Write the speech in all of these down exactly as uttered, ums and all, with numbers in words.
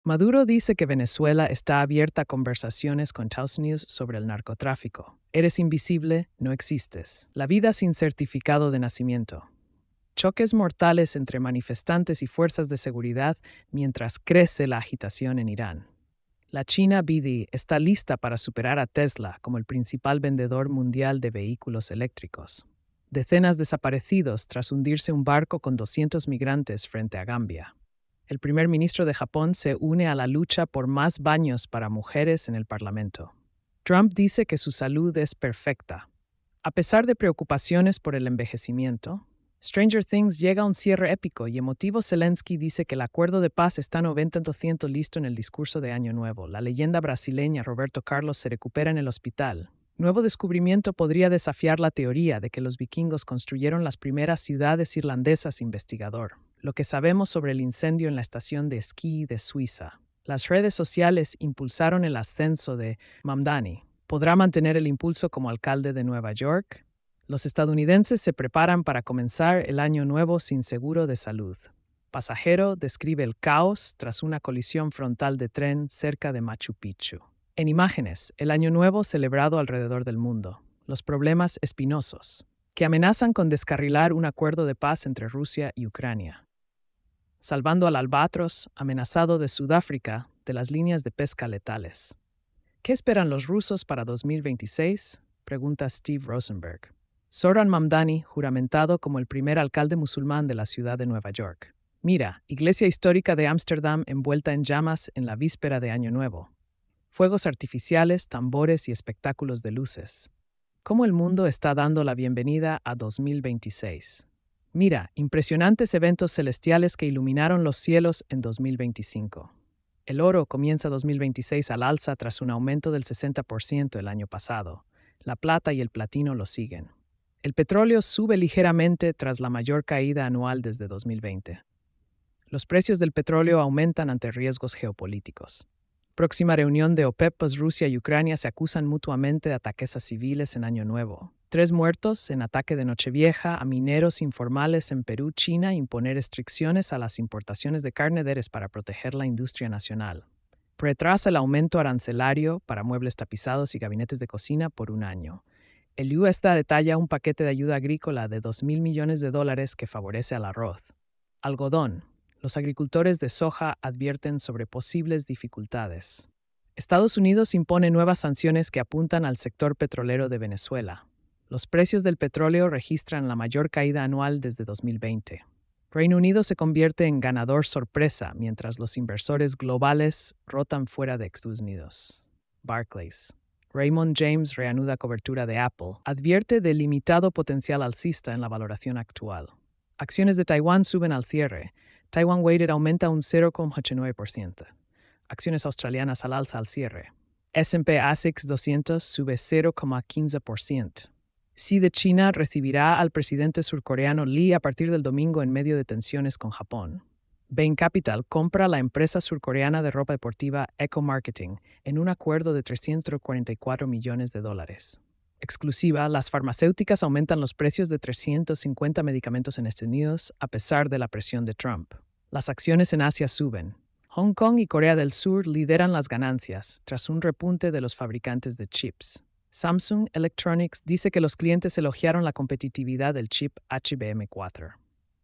Maduro dice que Venezuela está abierta a conversaciones con Estados Unidos sobre el narcotráfico. Eres invisible, no existes. La vida sin certificado de nacimiento. Choques mortales entre manifestantes y fuerzas de seguridad mientras crece la agitación en Irán. La China B D está lista para superar a Tesla como el principal vendedor mundial de vehículos eléctricos. Decenas desaparecidos tras hundirse un barco con doscientos migrantes frente a Gambia. El primer ministro de Japón se une a la lucha por más baños para mujeres en el Parlamento. Trump dice que su salud es perfecta. A pesar de preocupaciones por el envejecimiento, Stranger Things llega a un cierre épico y emotivo. Zelensky dice que el acuerdo de paz está noventa por ciento listo en el discurso de Año Nuevo. La leyenda brasileña Roberto Carlos se recupera en el hospital. Nuevo descubrimiento podría desafiar la teoría de que los vikingos construyeron las primeras ciudades irlandesas. Investigador. Lo que sabemos sobre el incendio en la estación de esquí de Suiza. Las redes sociales impulsaron el ascenso de Mamdani. ¿Podrá mantener el impulso como alcalde de Nueva York? Los estadounidenses se preparan para comenzar el año nuevo sin seguro de salud. Pasajero describe el caos tras una colisión frontal de tren cerca de Machu Picchu. En imágenes, el año nuevo celebrado alrededor del mundo. Los problemas espinosos, que amenazan con descarrilar un acuerdo de paz entre Rusia y Ucrania. Salvando al albatros, amenazado de Sudáfrica, de las líneas de pesca letales. ¿Qué esperan los rusos para dos mil veintiséis? Pregunta Steve Rosenberg. Zohran Mamdani, juramentado como el primer alcalde musulmán de la ciudad de Nueva York. Mira, iglesia histórica de Ámsterdam envuelta en llamas en la víspera de Año Nuevo. Fuegos artificiales, tambores y espectáculos de luces. ¿Cómo el mundo está dando la bienvenida a dos mil veintiséis? Mira, impresionantes eventos celestiales que iluminaron los cielos en dos mil veinticinco. El oro comienza dos mil veintiséis al alza tras un aumento del sesenta por ciento el año pasado. La plata y el platino lo siguen. El petróleo sube ligeramente tras la mayor caída anual desde dos mil veinte. Los precios del petróleo aumentan ante riesgos geopolíticos. Próxima reunión de OPEP, pues Rusia y Ucrania se acusan mutuamente de ataques a civiles en Año Nuevo. Tres muertos en ataque de Nochevieja a mineros informales en Perú. China imponer restricciones a las importaciones de carne de res para proteger la industria nacional. Retrasa el aumento arancelario para muebles tapizados y gabinetes de cocina por un año. El U S D A detalla un paquete de ayuda agrícola de dos mil millones de dólares que favorece al arroz. Algodón. Los agricultores de soja advierten sobre posibles dificultades. Estados Unidos impone nuevas sanciones que apuntan al sector petrolero de Venezuela. Los precios del petróleo registran la mayor caída anual desde dos mil veinte. Reino Unido se convierte en ganador sorpresa mientras los inversores globales rotan fuera de Estados Unidos. Barclays. Raymond James reanuda cobertura de Apple. Advierte del limitado potencial alcista en la valoración actual. Acciones de Taiwán suben al cierre. Taiwan Weighted aumenta un cero coma ochenta y nueve por ciento. Acciones australianas al alza al cierre. S and P A S I C doscientos sube cero coma quince por ciento. Xi de China recibirá al presidente surcoreano Lee a partir del domingo en medio de tensiones con Japón. Bain Capital compra la empresa surcoreana de ropa deportiva Eco Marketing en un acuerdo de trescientos cuarenta y cuatro millones de dólares. Exclusiva, las farmacéuticas aumentan los precios de trescientos cincuenta medicamentos en Estados Unidos a pesar de la presión de Trump. Las acciones en Asia suben. Hong Kong y Corea del Sur lideran las ganancias tras un repunte de los fabricantes de chips. Samsung Electronics dice que los clientes elogiaron la competitividad del chip H B M cuatro.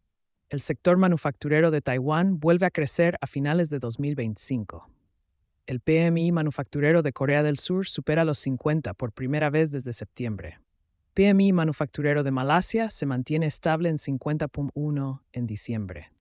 El sector manufacturero de Taiwán vuelve a crecer a finales de dos mil veinticinco. El P M I manufacturero de Corea del Sur supera los cincuenta por primera vez desde septiembre. P M I manufacturero de Malasia se mantiene estable en cincuenta punto uno en diciembre.